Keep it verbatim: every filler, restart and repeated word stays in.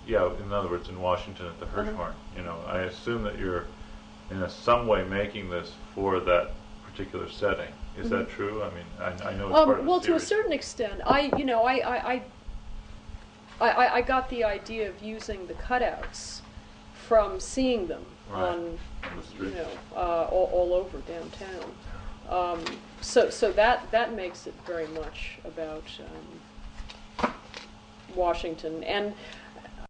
yeah, in other words, in Washington at the Hirshhorn. Uh-huh. You know, I assume that you're in a, some way making this for that particular setting. Is Mm-hmm. that true? I mean, I, I know it's Um, part of well, the to a series. certain extent, I, you know, I, I, I, I, I got the idea of using the cutouts from seeing them Right. on, On the you street. know, uh, all, all over downtown. Um, so, so that that makes it very much about um, Washington. And